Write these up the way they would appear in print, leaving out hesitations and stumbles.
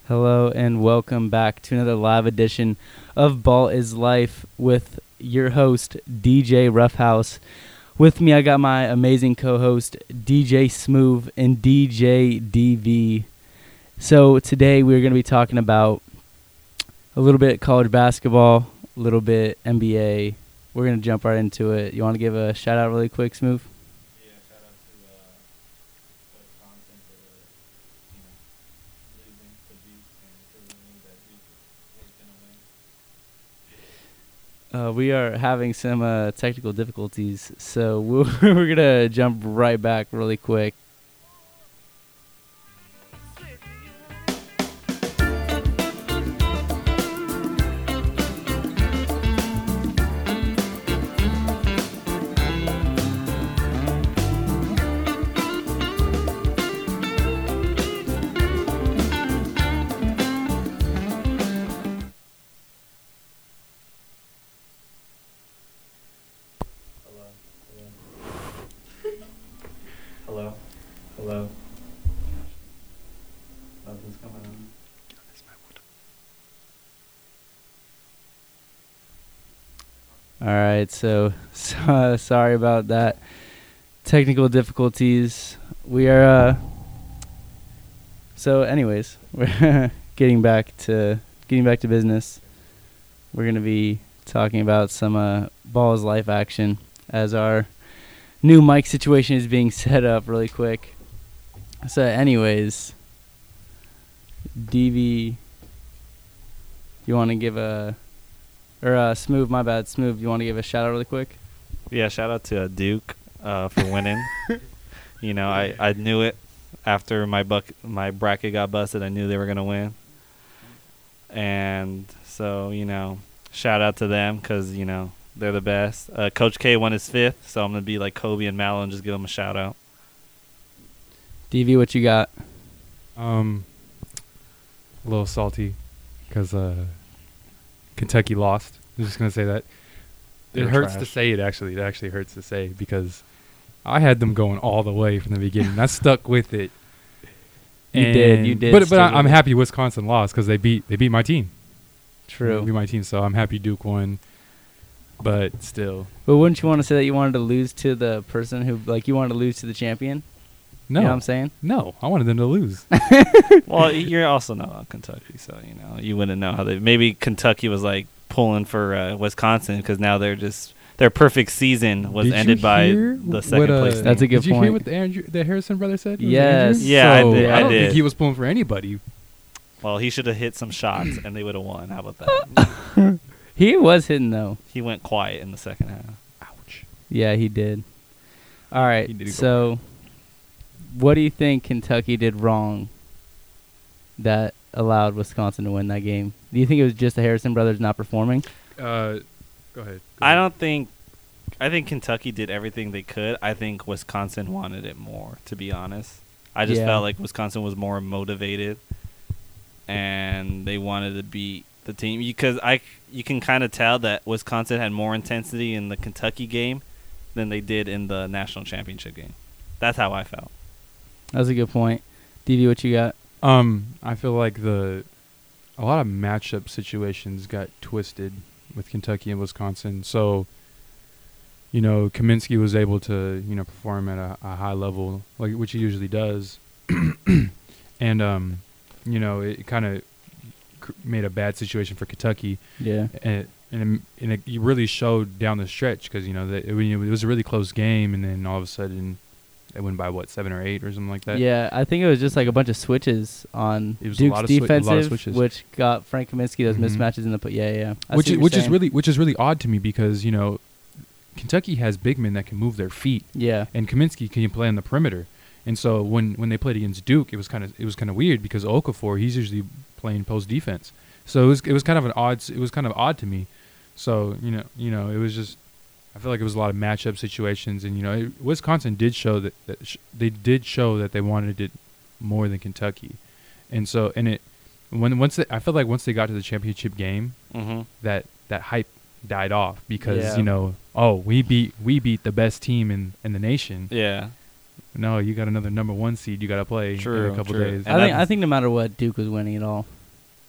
Hello and welcome back to another live edition of Ball is Life with your host, DJ Roughhouse. With me, I got my amazing co-host, DJ Smooth and DJ DV. So today we're going to be talking about a little bit college basketball, a little bit NBA. We're going to jump right into it. You want to give a shout out really quick, Smooth? Yeah, shout out to Wisconsin for losing to Duke and proving that Duke was going to win. We are having some technical difficulties, so we're going to jump right back really quick. Hello. Nothing's coming on. All right, so sorry about that. Technical difficulties. We are so anyways, we're getting back to business. We're going to be talking about some Balls Life action as our new mic situation is being set up really quick. So anyways, DV, you want to give Smooth, my bad. Smooth, you want to give a shout out really quick? Yeah, shout out to Duke for winning. I knew it after my bracket got busted. I knew they were going to win. And so, shout out to them because, they're the best. Coach K won his 5th, so I'm going to be like Kobe and Mallow and just give them a shout out. DV, what you got? A little salty because Kentucky lost. I'm just going to say that. It hurts to say it, actually. It actually hurts to say because I had them going all the way from the beginning. I stuck with it. You did. But I'm happy Wisconsin lost because they beat my team. True. They beat my team, so I'm happy Duke won. But still. But wouldn't you want to say that you wanted to lose to the person who, you wanted to lose to the champion? No. You know what I'm saying? No, I wanted them to lose. Well, you're also not on Kentucky, so, you wouldn't know how maybe Kentucky was, pulling for Wisconsin because now their perfect season was ended by the second place team. That's a good point. Did you point. hear what the Harrison brother said? Yes. Yeah, so I don't did. think he was pulling for anybody. Well, he should have hit some shots, and they would have won. How about that? He was hitting, though. He went quiet in the second half. Ouch. Yeah, he did. All right, so what do you think Kentucky did wrong that allowed Wisconsin to win that game? Do you think it was just the Harrison brothers not performing? Go ahead. I think Kentucky did everything they could. I think Wisconsin wanted it more, to be honest. I just felt like Wisconsin was more motivated, and they wanted to beat the team. Because you can kind of tell that Wisconsin had more intensity in the Kentucky game than they did in the national championship game. That's how I felt. That's a good point. DV, what you got? I feel like a lot of matchup situations got twisted with Kentucky and Wisconsin. So, Kaminsky was able to, perform at a high level, which he usually does. And, it kind of made a bad situation for Kentucky. Yeah. And it really showed down the stretch because, it was a really close game, and then all of a sudden they went by, 7 or 8 or something like that? Yeah, I think it was just a bunch of switches on Duke's defensive, which got Frank Kaminsky those mismatches in the put. Yeah. Which is really odd to me because Kentucky has big men that can move their feet. Yeah. And Kaminsky can play on the perimeter, and so when they played against Duke, it was kind of weird because Okafor, he's usually playing post defense, so it was kind of odd to me. So it was just. I feel like it was a lot of matchup situations, and Wisconsin did show that they wanted it more than Kentucky, and so I felt like once they got to the championship game, that hype died off because we beat the best team in the nation. Yeah. No, you got another number 1 seed you got to play in a couple days. I think no matter what, Duke was winning it all.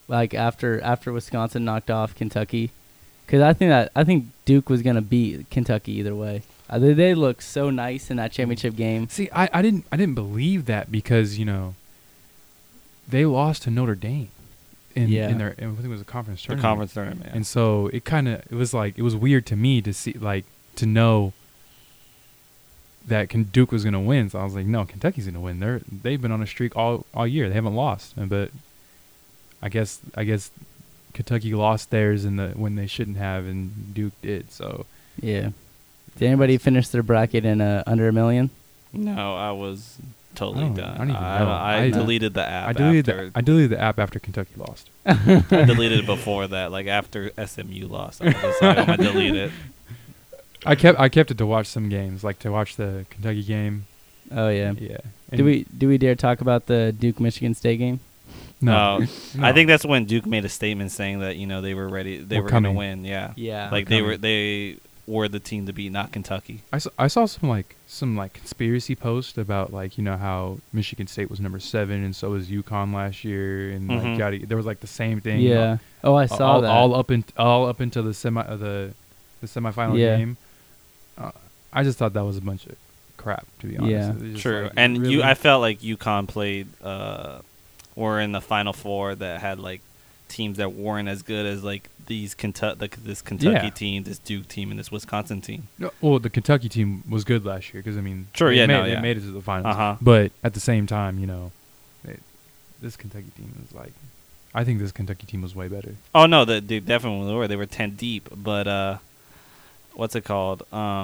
like after Wisconsin knocked off Kentucky, because I think Duke was gonna beat Kentucky either way. They look so nice in that championship game. See, I didn't believe that because they lost to Notre Dame in their I think it was a conference tournament. The conference tournament, yeah. And so it was weird to me to see to know that Duke was gonna win. So I was like, no, Kentucky's gonna win. They've been on a streak all year. They haven't lost, but I guess Kentucky lost theirs when they shouldn't have, and Duke did. So yeah. Did anybody finish their bracket in under $1 million? No, I was totally done. I don't even know. I deleted the app. I deleted the app after Kentucky lost. I deleted it before that, like after SMU lost. I was just like, I'm gonna delete it. I kept it to watch some games, like to watch the Kentucky game. Oh yeah. Yeah. Do we dare talk about the Duke Michigan State game? No. I think that's when Duke made a statement saying that they were ready. They were gonna win. Yeah. Yeah. Like they were the team to beat, not Kentucky. I saw some conspiracy post about how Michigan State was number 7 and so was UConn last year, and there was the same thing. Yeah. I saw that all up until the semifinal game. I just thought that was a bunch of crap, to be honest. Yeah. True. And really, I felt like UConn played were in the Final Four that had teams that weren't as good as this Kentucky team, this Duke team, and this Wisconsin team. No, well, the Kentucky team was good last year because they made it to the finals. But at the same time, this Kentucky team was I think this Kentucky team was way better. Oh no, they definitely were. They were 10 deep, but what's it called?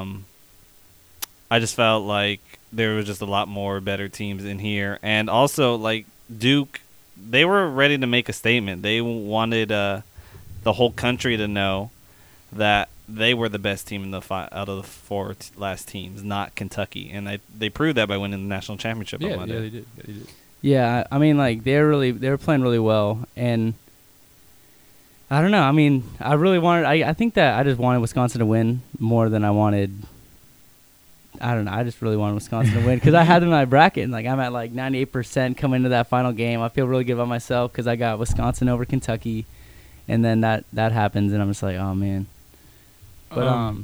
I just felt like there was just a lot more better teams in here, and also Duke. They were ready to make a statement. They wanted the whole country to know that they were the best team out of the 4 last teams, not Kentucky, and they proved that by winning the national championship on Monday. Yeah, they did. Yeah, I mean, they were playing really well, and I don't know. I mean, I really wanted. I think that I just wanted Wisconsin to win more than I wanted. I don't know. I just really wanted Wisconsin to win because I had them in my bracket, and I'm at 98% coming into that final game. I feel really good about myself because I got Wisconsin over Kentucky, and then that happens, and I'm just like, oh man. But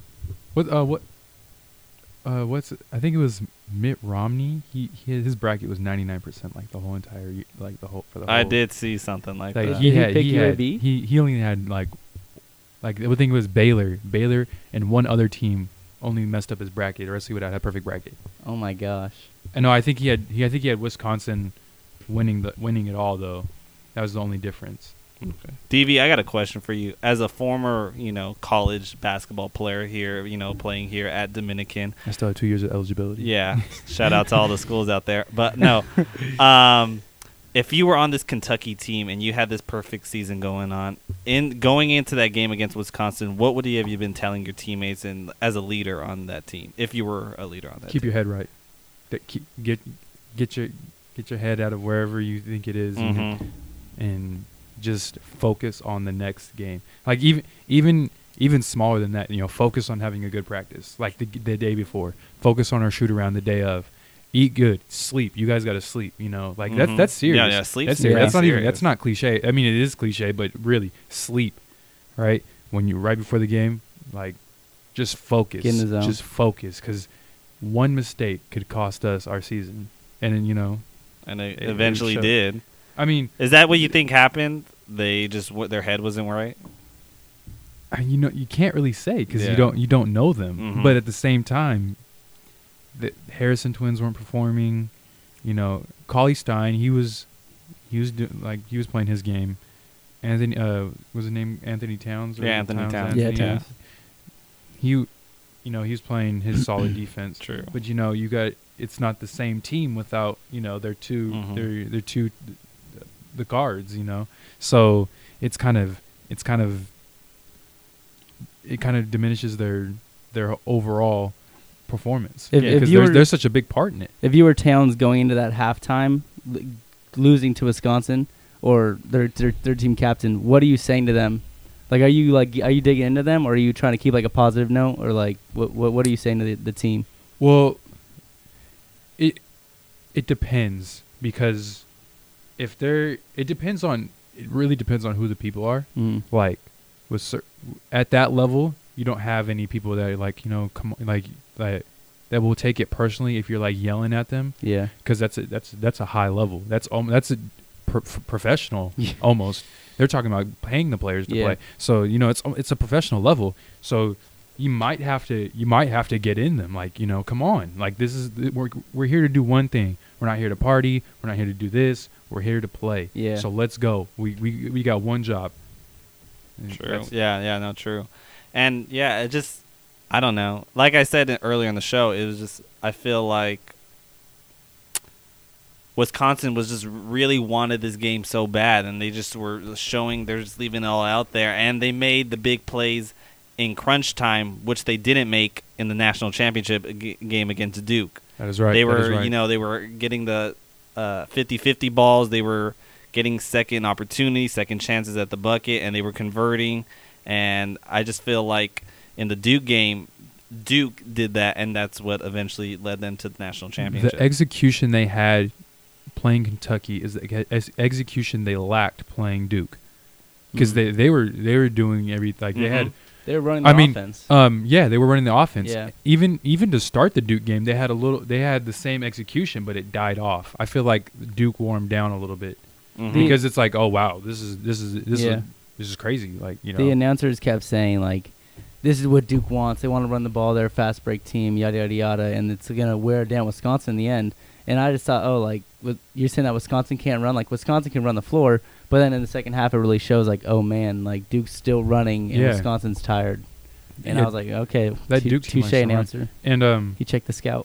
what's I think it was Mitt Romney. His bracket was 99% the whole entire year, the whole. I did see something like that. He only had I would think it was Baylor and one other team only messed up his bracket, or else he would have had a perfect bracket. Oh my gosh! No, I think he had Wisconsin winning it all though. That was the only difference. Okay. DV, I got a question for you. As a former, college basketball player here, playing here at Dominican. I still have 2 years of eligibility. Yeah. Shout out to all the schools out there. But no, if you were on this Kentucky team and you had this perfect season going into that game against Wisconsin, what would you have been telling your teammates and as a leader on that team, if you were a leader on that team? Keep your head right. Get your head out of wherever you think it is, and just focus on the next game. Even smaller than that, focus on having a good practice. The day before, focus on our shoot around the day of. Eat good, sleep. You guys got to sleep. That's serious. Yeah, sleep. That's serious. That's not cliche. I mean, it is cliche, but really, sleep. Right when you right before the game, just focus. Get in the zone. Just focus, because one mistake could cost us our season, and then and they eventually did. I mean, is that what you think happened? They just their head wasn't right. You can't really say because you don't know them, but at the same time. The Harrison twins weren't performing, Cauley Stein, he was playing his game. Anthony was his name Anthony Towns? Yeah, Anthony Towns. Yeah, Towns. He was playing his solid defense. True. But it's not the same team without their two the guards. So it kind of diminishes their overall performance because there's such a big part in it. If you were Towns going into that halftime, losing to Wisconsin, or their team captain, what are you saying to them? Are you digging into them, or are you trying to keep a positive note, or what are you saying to the team? Well, it depends because it depends on it really depends on who the people are. Mm. Like at that level, you don't have any people that like come like that will take it personally if you're like yelling at them. Yeah, because that's a high level. That's a professional Yeah. almost. They're talking about paying the players to Yeah. play. So it's a professional level. So you might have to get in them. Like come on. Like we're here to do one thing. We're not here to party. We're not here to do this. We're here to play. Yeah. So let's go. We got one job. And True. Yeah. No, true. And yeah, it just I don't know. Like I said earlier in the show, it was just I feel like Wisconsin was just really wanted this game so bad, and they just were showing they're just leaving it all out there, and they made the big plays in crunch time, which they didn't make in the national championship game against Duke. That is right. They were, That is right. they were getting the 50-50 balls. They were getting second opportunities, second chances at the bucket, and they were converting. And I just feel like in the Duke game, Duke did that, and that's what eventually led them to the national championship. The execution they had playing Kentucky is the execution they lacked playing Duke, because Mhm. they were doing everything. Like they had. They were running the I mean, offense. Yeah, they were running the offense. Yeah. Even to start the Duke game, they had the same execution, but it died off. I feel like Duke wore them down a little bit Mhm. because it's like, oh wow, this is crazy. Like The announcers kept saying like, "This is what Duke wants. They want to run the ball. They're a fast break team. Yada yada yada." And it's gonna wear down Wisconsin in the end. And I just thought, oh, like you're saying that Wisconsin can't run. Like Wisconsin can run the floor, but then in the second half, it really shows like, oh man, like Duke's still running and Yeah. Wisconsin's tired. And Yeah, I was like, okay, that Duke team touche likes to run. announcer. and He checked the scout.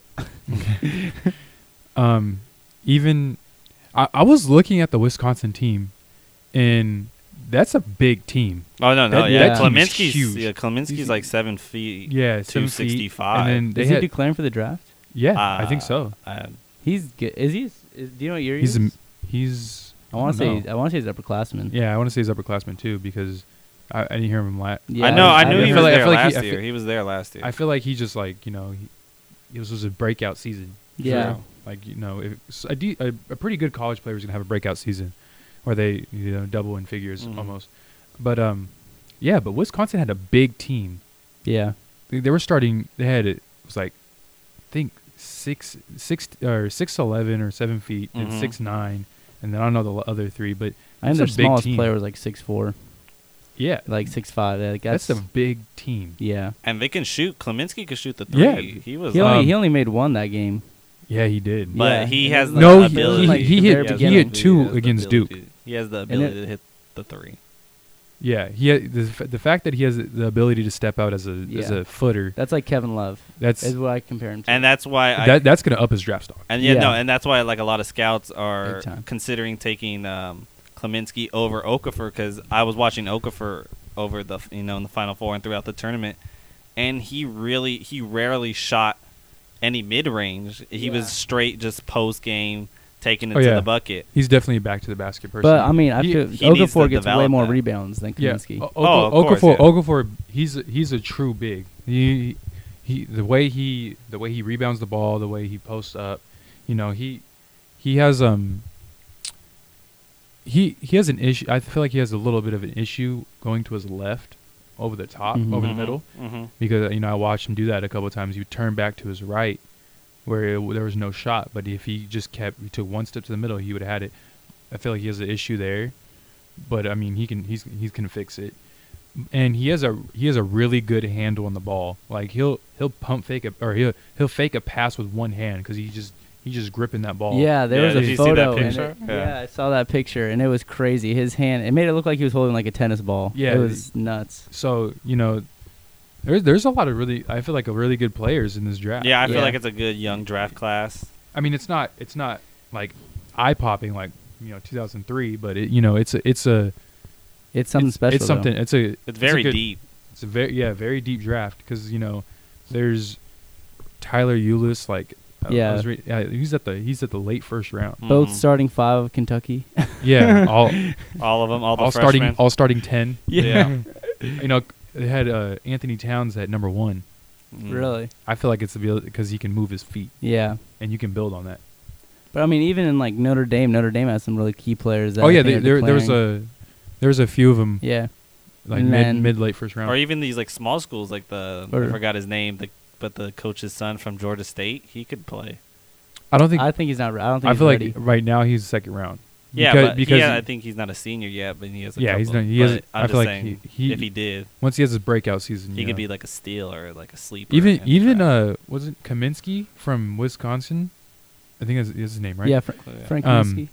even I was looking at the Wisconsin team, and that's a big team. Oh no, that team is Kleminski's huge. Kleminski's like 7 feet. Yeah, 7 feet. 265. And then they Is he had, declaring for the draft? yeah, I think so. He's good. Is he? Do you know what year he He's is? he's. I want to don't say. know. I want to say he's upperclassman. Yeah, I want to say he's upperclassman too, because I didn't hear him last. Yeah, I know. I knew I he feel was like- I there feel like last he- year. He was there last year. I feel like he just like it was a breakout season. Yeah. So, like a pretty good college player is gonna have a breakout season, where they double in figures Mhm. almost. But yeah, but Wisconsin had a big team. Yeah. They were starting. They had it was like, I think 6'11" or 7 feet, and Mhm. 6'9", and then I don't know the other three, but I think That's their a big smallest team. player was like 6'4", yeah, like 6'5". Like that's a big team. yeah. and they can shoot. Kleminski could shoot the three. Yeah. He was. He Um, only made one that game. Yeah, he did. But Yeah, he it has was the No, like- he- it was ability. like he the hit- very he beginning. hit two against Duke. He has the And ability to hit the three. Yeah, the fact that he has the ability to step out as Yeah. a footer. That's like Kevin Love. That's Is what I compare him to. And that's why that's gonna up his draft stock. and Yeah. and that's why like a lot of scouts are Big time. considering taking Kleminski over Okafor, because I was watching Okafor over the in the Final Four and throughout the tournament, and he rarely shot any mid range. He Yeah. was straight just post game taking it Oh, to yeah. the bucket. He's definitely a back to the basket person. but I mean, I He- feel he needs Okafor to gets way develop more that. rebounds than yeah, Kaminsky. Of course, Okafor, yeah. Okafor, he's a true big. He the way he rebounds the ball, the way he posts up, he has he has an issue. I feel like he has a little bit of an issue going to his left, over the top, Mhm. over the middle, Mm-hmm. because I watched him do that a couple of times. He would turn back to his right, where there was no shot. But if he just he took one step to the middle, he would have had it. I feel like he has an issue there, but I mean he can fix it. And he has a really good handle on the ball. Like he'll pump fake or he'll fake a pass with one hand because he's just gripping that ball. Yeah, there Yeah, was did a you see that photo. and picture? it- Yeah. yeah, I saw that picture, and it was crazy. His hand, it made it look like he was holding like a tennis ball. Yeah, it was nuts. So there's a lot of I feel like really good players in this draft. Yeah, I feel Yeah. like it's a good young draft class. I mean it's not like eye popping like 2003, but it's It's something special. It's something. though. It's very good- deep. It's a very deep draft because there's Tyler Ulis. Like Yeah. he's at the late first round. Both Mhm. starting 5 of Kentucky. Yeah, all All of them, all the all freshmen. starting 10. Yeah. They had Anthony Towns at number 1. Mm. Really? I feel like it's because he can move his feet Yeah. and you can build on that. But I mean, even in like Notre Dame has some really key players. That Oh I yeah, think are there was declaring. There's a few of them. Yeah. Like And mid late first round. Or even these like small schools, like I forgot his name, but the coach's son from Georgia State, he could play. I don't think. I think he's not. I don't think. I he's feel ready. like right now he's second round. Yeah, because I think he's not a senior yet, but he has. He's not. He but has. I'm I just feel like saying, he if he did, once he has his breakout season, he could be like a steal or like a sleeper. Even was it Kaminsky from Wisconsin? I think that's his name, right? Yeah, Frank Kaminsky.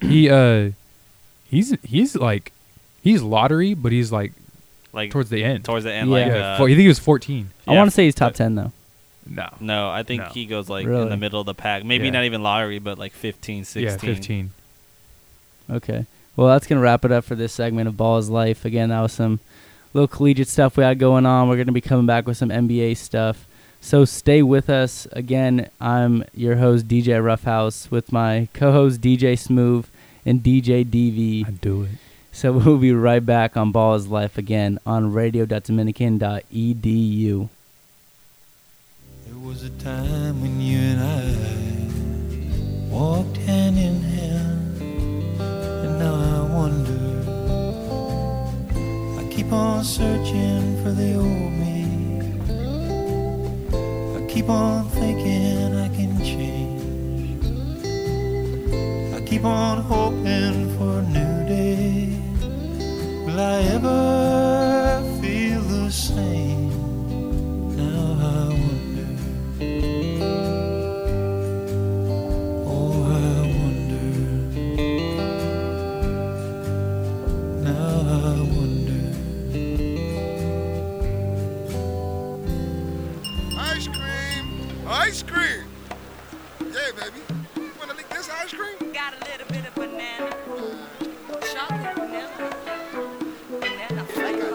He's like he's lottery, but he's like towards the end. Yeah. I think he was 14. I want to say he's top 10 though. No, I think he goes like Really? in the middle of the pack. Maybe not even lottery, but like 15, 16. Yeah, 15. Okay. Well, that's going to wrap it up for this segment of Ball is Life. Again, that was some little collegiate stuff we had going on. We're going to be coming back with some NBA stuff. So stay with us. Again, I'm your host, DJ Roughhouse, with my co-host, DJ Smooth and DJ DV. I do it. So we'll be right back on Ball is Life again on radio.dominican.edu. There was a time when you and I walked hand in hand, and now I wonder. I keep on searching for the old me. I keep on thinking I can change. I keep on hoping for a new day. Will I ever feel the same? Now I wonder. Oh, I wonder. Now I wonder. Ice cream! Ice cream! Yeah, baby. You wanna lick this ice cream? Got a little bit of banana, chocolate vanilla, banana flavor.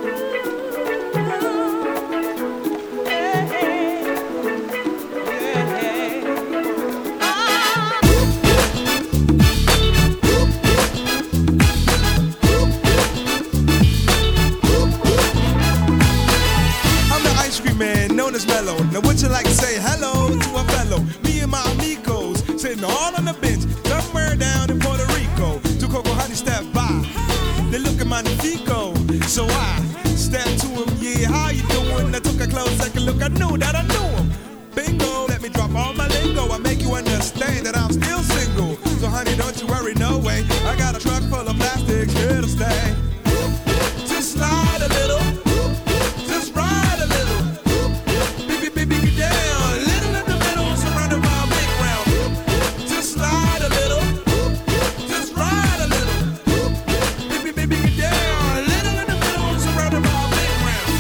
I'm the ice cream man, known as Mellow. Now would you like to say hello to a fellow? Me and my amigos, sitting all on the bench, somewhere down in Puerto Rico. Two Coco Honey step by, they look at my Nifico. So I step to him, yeah, how you doing? I took a close second look, I knew that I knew him. Bingo, let me drop all my lingo. I make you understand that I'm still single. So honey, don't you worry, no way. I got a truck full of plastics here to stay. Just slide a little. Just ride a little. Baby, get down. A little in the middle, surrounded by a big round. Just slide a little. Just ride a little. Baby, get down. A little in the middle, surrounded by a big round.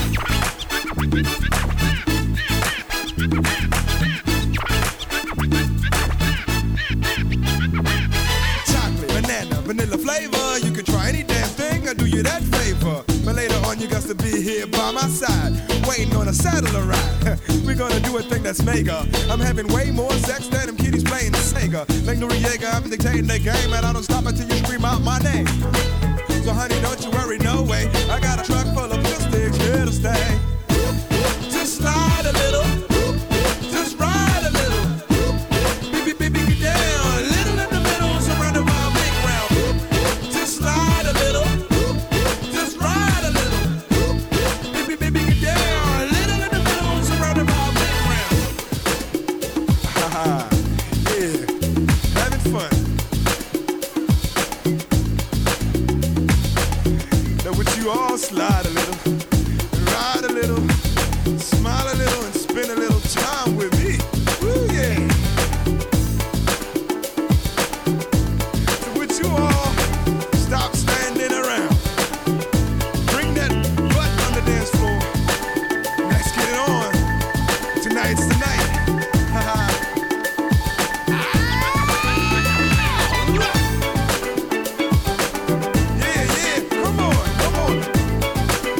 Chocolate, banana, vanilla flavor. You can try any damn thing, I'll do you that favor. But later on, you got to be here by my side, waiting on a saddle to ride. We're gonna do a thing that's mega. I'm having way more sex than them kiddies playing Sega. Like Noriega, I'm dictating the game, and I don't stop until you scream out my name. So honey, don't you worry, no way. I got a truck full of plastics here to stay. Just slide a little. Just ride a little. Baby, get down. A little in the middle, surrounded by a big round. Just slide a little. Just ride a little. Baby, get down. A little in the middle, surrounded by a big round. Haha, yeah, having fun. Now would you all slide a little, ride a little, smile a little, and spend a little time with me? Woo, yeah. So would you all stop standing around? Bring that butt on the dance floor. Let's get it on. Tonight's the night. Haha. Yeah, come on.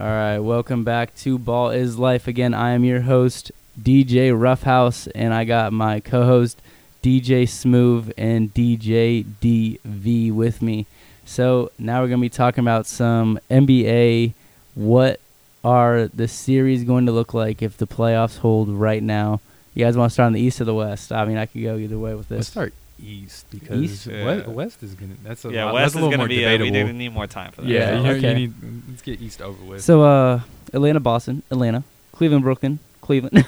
All right, welcome back to Ball is Life. Again, I am your host, DJ Roughhouse, and I got my co-host, DJ Smooth and DJ DV with me. So now we're going to be talking about some NBA. What are the series going to look like if the playoffs hold right now? You guys want to start on the East or the West? I mean, I could go either way with this. Let's start East because East? West is gonna. That's a Yeah, lot, West that's a is little going to more be. debatable. We need more time for that. Yeah, Yeah, you okay. need. Let's get East over with. So, Atlanta, Boston, Atlanta, Cleveland, Brooklyn, Cleveland.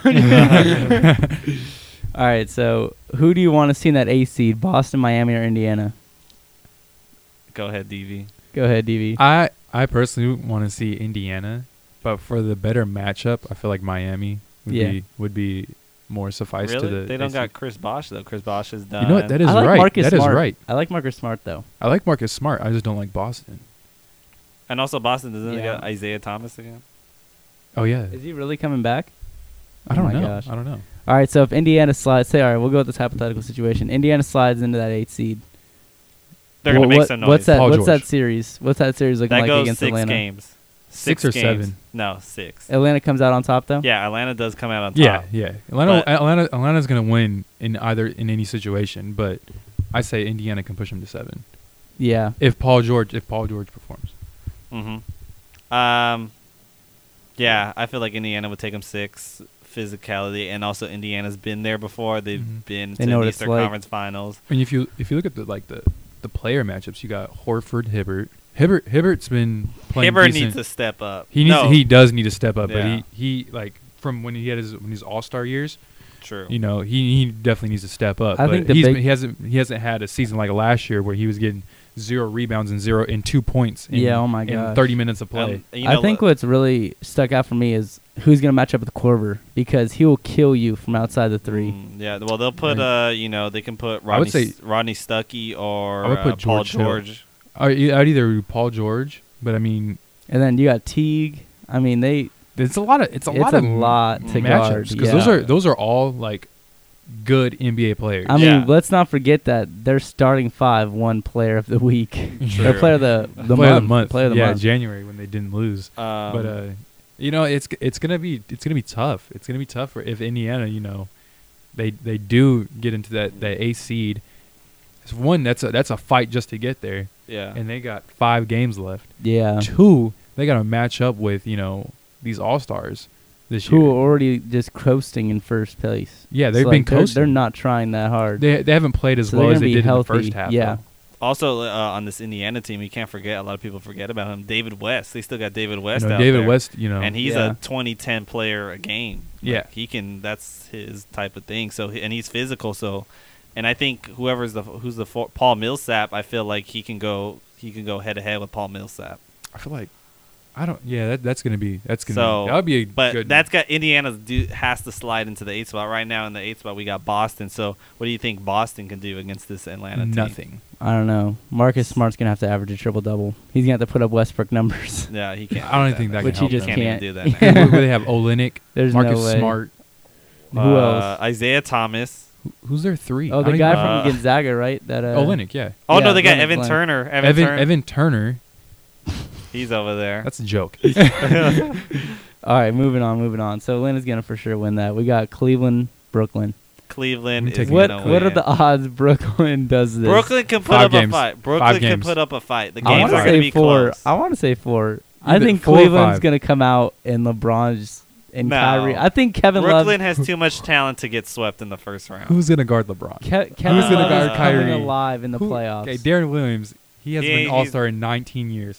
All right, so who do you want to see in that 8 seed, Boston, Miami, or Indiana? Go ahead, DV. Go ahead, DV. I personally want to see Indiana, but for the better matchup, I feel like Miami would be more suffice Really? to the. They don't AC. got Chris Bosh though. Chris Bosh is done. You know what? That is I like right. Marcus That is Smart. right. I like Marcus Smart, though. I like Marcus Smart. I just don't like Boston. And also Boston doesn't Yeah. got Isaiah Thomas again. Oh yeah. Is he really coming back? I don't Oh my know. gosh. I don't know. All right, so if Indiana slides, all right, we'll go with this hypothetical situation. Indiana slides into that 8 seed. They're gonna Wha- make what- some noise. What's that? Paul What's that George. series? What's that series looking that like goes against 6 Atlanta? games. 6 or games. 7. No, 6. Atlanta comes out on top, though. Yeah, Atlanta does come out on Yeah, top. yeah. But- Atlanta's gonna win in any situation, but I say Indiana can push them to 7 Yeah. if Paul George performs. Yeah, I feel like Indiana would take them 6. Physicality, and also Indiana's been there before. They've Mhm. been They to know the what it's Eastern like. Conference Finals. And if you look at the player matchups, you got Horford, Hibbert. Hibbert's been playing Hibbert decent. needs to step up. He does need to step up, Yeah. but he like from when he had his All-Star years, True. you know, he definitely needs to step up. I but think the he big- hasn't had a season like last year where he was getting 0 rebounds and 2 points in, Yeah, oh my in gosh. 30 minutes of play. I think what's really stuck out for me is who's going to match up with Korver, because he will kill you from outside the 3. Yeah, well, they'll put they can put I would say- Rodney Stuckey or I would put Paul George Hill. George. I'd either do Paul George, but I mean, And then you got Teague. I mean, it's a lot of to guard. matchups because Yeah. those are all like good NBA players. I mean, Yeah. let's not forget that their starting 5 won Player of the Week. True. Or Player of the Player month. Player of the yeah, month. January when they didn't lose. But you know, it's gonna be tough. It's gonna be tough for if Indiana, you know, they do get into that 8 seed. It's one that's a fight just to get there, Yeah. and they got 5 games left. Yeah. 2, they got to match up with these All Stars this Who are year. already just coasting in first place. Yeah, they've So, been like, they're coasting. not trying that hard. They haven't played as So well they're as gonna they be did healthy. in the first half. Yeah. though. Also, on this Indiana team, you can't forget. A lot of people forget about him. David West. They still got David West out David there. West, And he's Yeah. a 20-10 player a game. Yeah. Like, he can. That's his type of thing. So and he's physical. So, and I think Paul Millsap, I feel like he can go head to head with Paul Millsap. I feel like that's gonna be So, that would be a But good. that's got Indiana has to slide into the 8th spot right now. In the 8th spot, we got Boston. So, what do you think Boston can do against this Atlanta team? nothing. I don't know. Marcus Smart's going to have to average a triple-double. He's going to have to put up Westbrook numbers. Yeah, he can't. I don't do think that man. Which can he help just them. Can't can't. even do that. Man. Where they have Olynyk, There's Marcus no way. Smart. Who else? Isaiah Thomas. Who's their 3? Oh, I the don't guy even- from Gonzaga, right? That Olynyk, yeah. Oh Yeah, no, they got Leonard Evan Glenn. Turner. Evan Turner. He's over there. That's a joke. All right, moving on. So Atlanta's going to for sure win that. We got Cleveland, Brooklyn. Cleveland I'm is taking What gonna what win. are the odds Brooklyn does this? Brooklyn can put 5 up games. a fight. 5 Brooklyn can games. put up a fight. The I games want are to going to say be 4. close. I want to say 4. I Either think 4 or Cleveland's 5. going to come out and LeBron's and No. Kyrie. I think Kevin Love. Brooklyn has too much talent to get swept in the first round. Who's gonna guard LeBron? Kevin Who's gonna Love guard is coming Kyrie? alive in the playoffs. Okay, Darren Williams. He has He been ain't- All Star in 19 years.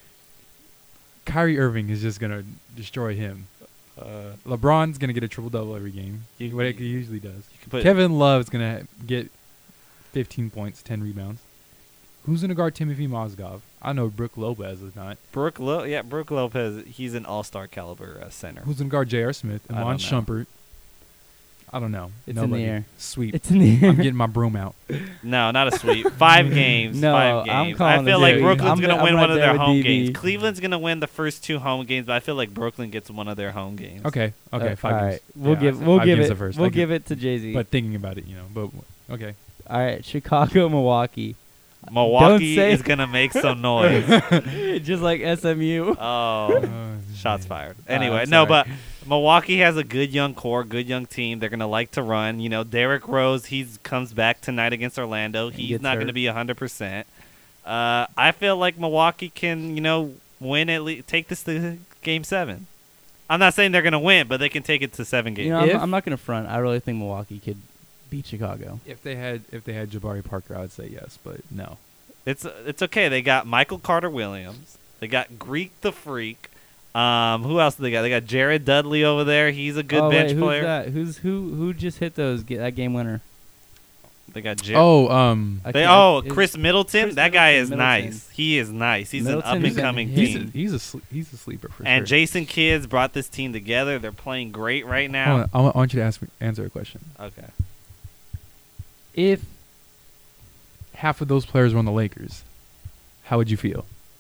Kyrie Irving is just gonna destroy him. LeBron's gonna get a triple double every game. You- What he usually does. You can put Kevin Love's gonna get 15 points, 10 rebounds. Who's gonna guard Timothy Mozgov? I know Brooke Lopez is not. Brooke Lopez. He's an all-star caliber center. Who's gonna guard J.R. Smith? I Iman don't know. Shumpert. I don't know. It's in the Nobody. air. Sweet. It's in the I'm getting my broom out. No, not a sweep. 5 games. No, 5 I'm games. calling I feel it like Dave. Brooklyn's I'm gonna right win one of there their with home DB. games. Cleveland's gonna win the first 2 home games, but I feel like Brooklyn gets one of their home games. Okay. 5 all games. right. We'll Yeah, give 5 games it. at first. We'll I give it to Jay-Z. But thinking about it, But okay. all right, Chicago, Milwaukee. Milwaukee say is it. going to make some noise. Just like SMU. Oh, shots fired. Anyway, I'm no, sorry. but Milwaukee has a good young core, good young team. They're going to like to run. You know, Derrick Rose, he comes back tonight against Orlando. He He's gets not going to hurt. be 100%. I feel like Milwaukee can, win at least, take this to Game 7. I'm not saying they're going to win, but they can take it to 7 games. You know, If- I'm not going to front. I really think Milwaukee could beat Chicago. If they had Jabari Parker, I would say yes, but no. It's okay. They got Michael Carter Williams. They got Greek the Freak. Who else do they got? They got Jared Dudley over there. He's a good bench who's player. that? Who just hit that game winner? They got Jared. I They can't- Chris Middleton. Chris that guy is Middleton. nice. He is nice. He's Middleton an up is and gonna coming hit. team. He's a sleeper for And sure. Jason Kidd's brought this team together. They're playing great right now. Hold on, I want you to answer a question. Okay. If half of those players were on the Lakers, how would you feel?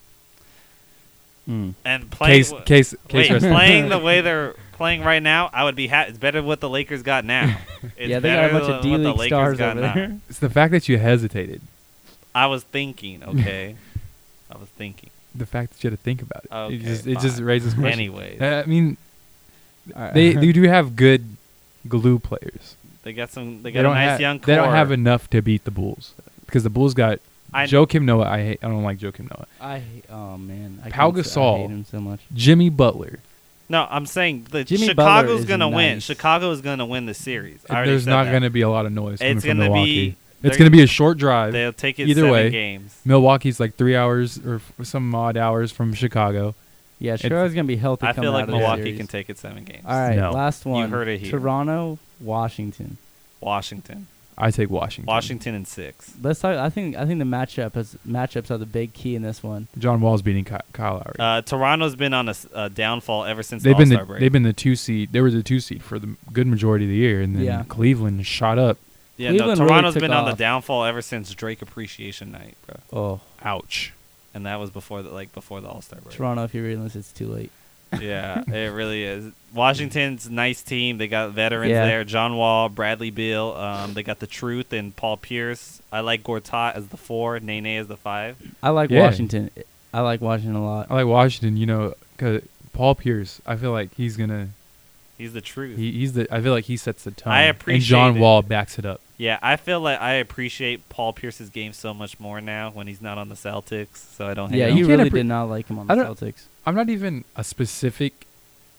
Mm. And playing Case wait, rest- playing the way they're playing right now, I would be happy. It's better than what the Lakers got now. It's Yeah, they got a better bunch of than what the D-League Lakers stars got over now. there. It's the fact that you hesitated. I was thinking, okay? I was thinking. The fact that you had to think about it. Okay, it just fine. raises questions. Anyways, I mean, All right. they do have good glue players. they got a They nice have, young core. They don't have enough to beat the Bulls because the Bulls got Joakim Noah. I don't like Joakim Noah. Oh man, Pau can't say- I Gasol. hate him so much. Jimmy Butler. No, I'm saying that Jimmy Chicago's Butler is gonna win. nice. Chicago is gonna win the series. I already There's said not that. going to be a lot of noise coming It's from gonna Milwaukee. be. It's they're- going to be a short drive. They'll take it Either 7 way. games. Milwaukee's like 3 hours or some odd hours from Chicago. Yeah, Chicago's gonna be healthy. I coming feel like out of the Milwaukee series. can take it 7 games. All right, No. last one. heard it here. Toronto, Washington. Washington. I take Washington. Washington in 6. Let's talk. I think the matchups are the big key in this one. John Wall's beating Kyle Lowry. Toronto's been on a downfall ever since they've the been All-Star break. they've been the 2 seed. They were the 2 seed for the good majority of the year, and then Yeah. Cleveland shot up. Yeah, no, Cleveland really Toronto's took been on the off. downfall ever since Drake Appreciation Night, bro. Oh, Ouch. And that was before the All-Star break. Toronto, if you're reading this, it's too late. Yeah, it really is. Washington's a nice team. They got veterans Yeah. there. John Wall, Bradley Beal. They got the Truth and Paul Pierce. I like Gortat as the 4, Nene as the 5. I like Yeah. Washington. I like Washington a lot. I like Washington. 'Cause Paul Pierce. I feel like he's gonna. He's the Truth. I feel like he sets the tone. I and appreciate John it. Wall backs it up. Yeah, I feel like I appreciate Paul Pierce's game so much more now when he's not on the Celtics, so I don't hate Yeah, him. you can't really appre- did not like him on I the don't- Celtics. I'm not even a specific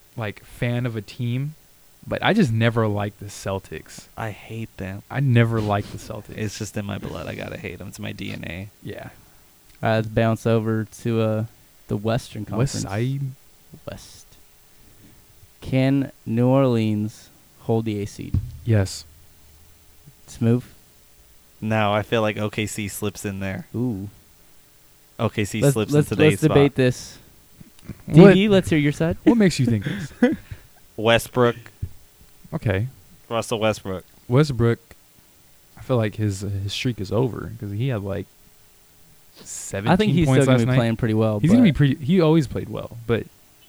fan of a team, but I just never liked the Celtics. I hate them. I never liked the Celtics. It's just in my blood. I gotta hate them. It's my DNA. yeah. All right, let's bounce over to the Western Conference. West Side. West. Can New Orleans hold the A seed? Yes. Smooth. No, I feel like OKC slips in there. Ooh. OKC Let's slips into the let's eighth spot. debate this. What, DD, let's hear your side. what makes you think this? Westbrook, Okay. Russell Westbrook. Westbrook, I feel like his streak is over because he had like 17 I think he's points still last gonna be night. playing pretty well. He's but gonna be pretty. He always played well, but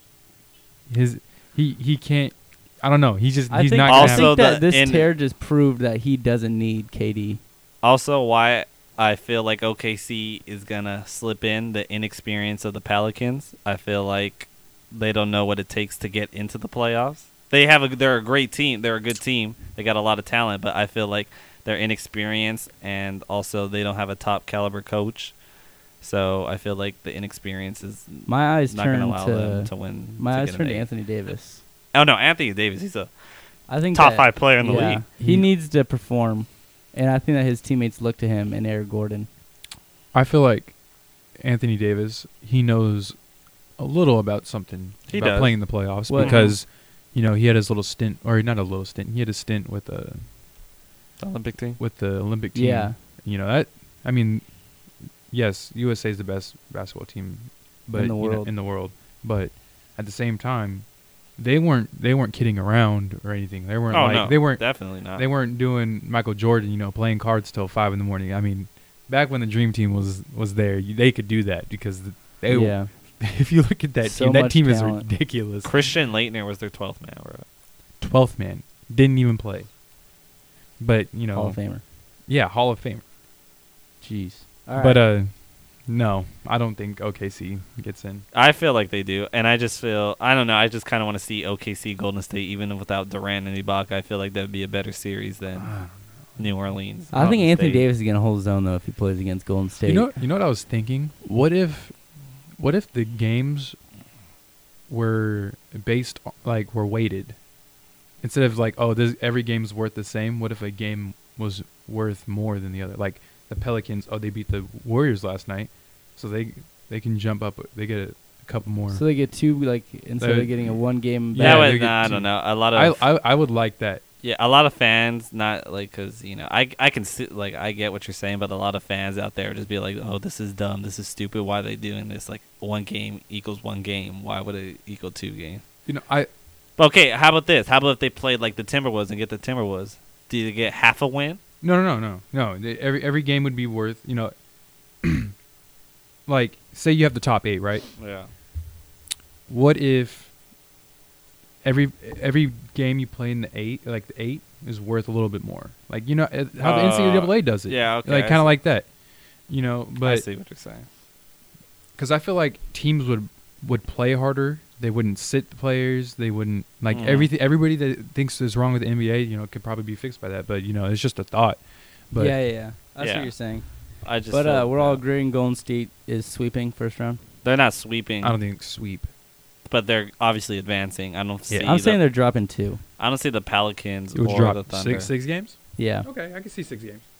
he can't. I don't know. He's I not. think, Gonna I Also think that the- this in- tear just proved that he doesn't need KD. Also, why I feel like OKC is gonna slip in the inexperience of the Pelicans. I feel like they don't know what it takes to get into the playoffs. They're a great team. They're a good team. They got a lot of talent, but I feel like they're inexperienced, and also they don't have a top caliber coach. So I feel like the inexperience is My eyes not going to turned allow to them to win. my eyes get an turned to eight. Anthony Davis. Oh no, Anthony Davis. He's a I think top that- 5 player in the yeah, league. He needs to perform, and I think that his teammates look to him and Eric Gordon. I feel like Anthony Davis. He knows a little about something He about does. playing in the playoffs What- because he had his little stint, or not a little stint. He had a stint with the Olympic team. Olympic team. Yeah. That. I mean, yes, USA is the best basketball team, but In the world. in the world. But at the same time, they weren't kidding around or anything. They weren't Oh like no, they weren't definitely not. they weren't doing Michael Jordan, playing cards till 5 a.m. I mean, back when the Dream Team was there, they could do that because they. Yeah, If you look at that So team, that much team talent. is ridiculous. Christian Laettner was their 12th man, bro. 12th man didn't even play, but Hall of Famer. yeah, Hall of Famer. Jeez. All right. But no, I don't think OKC gets in. I feel like they do, and I just feel I don't know. I just kind of want to see OKC Golden State even without Durant and Ibaka. I feel like that would be a better series than New Orleans. I think Golden Anthony State. Davis is gonna hold his own though if he plays against Golden State. You know what I was thinking? What if the games were based were weighted instead of every game's worth the same? What if a game was worth more than the other? Like the Pelicans, they beat the Warriors last night, so they can jump up. They get a couple more. So they get two instead They- of getting a one game. Yeah, That they was, get I two. don't know. A lot of I would like that. yeah, a lot of fans not because I can see I get what you're saying, but a lot of fans out there just be like, oh, this is dumb, this is stupid. Why are they doing this? Like one game equals one game. Why would it equal two games? Okay, how about this? How about if they played like the Timberwolves and get the Timberwolves? Do you get half a win? No. Every game would be worth like say you have the top 8, right? Yeah. What if every game you play in the 8, the 8 is worth a little bit more? Like how the NCAA does it. Yeah, okay. Kind of like that. I But see what you're saying. because I feel like teams would play harder. They wouldn't sit the players. They wouldn't everything. Everybody that thinks is wrong with the NBA, could probably be fixed by that. But it's just a thought. But yeah. That's Yeah. what you're saying. I just But feel we're all bad. agreeing Golden State is sweeping first round. They're not sweeping, I don't think sweep. but they're obviously advancing. I don't see. I'm saying they're dropping 2. I don't see the Pelicans It would or drop the Thunder. six games. Yeah. Okay, I can see 6 games.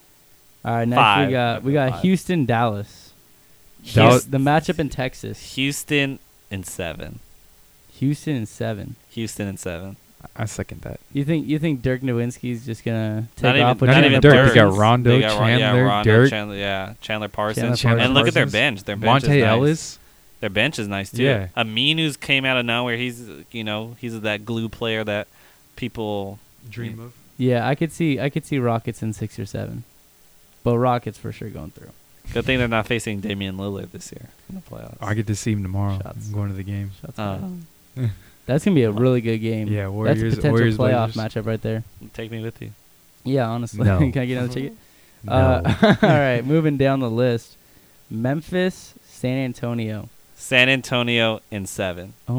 All right. Next Five. we got Five. Houston, Dallas. Dallas- The matchup in Texas. Houston in 7. Houston in 7. Houston in 7. I second that. You think Dirk Nowitzki's just gonna take Not even- off with not Chandler even Dirk. Parsons? They got Rondo, They got Chandler, Rondo, Dirk, Chandler Parsons. Chandler And look at their Parsons, bench. Their bench is Monte nice. Ellis. Their bench is nice too. Yeah. Aminu's came out of nowhere. He's he's that glue player that people Dream of. Yeah, I could see Rockets in 6 or 7, but Rockets for sure going through. Good thing they're not facing Damian Lillard this year in the playoffs. I get to see him tomorrow. Shots. I'm going to the game. Shots Uh, fired. That's gonna be a really good game. Yeah, That's a Warriors. potential Warriors playoff Blazers. matchup right there. Take me with you. Yeah, honestly. No. Can I get another ticket? No. All right, moving down the list. Memphis, San Antonio. San Antonio in 7. Oh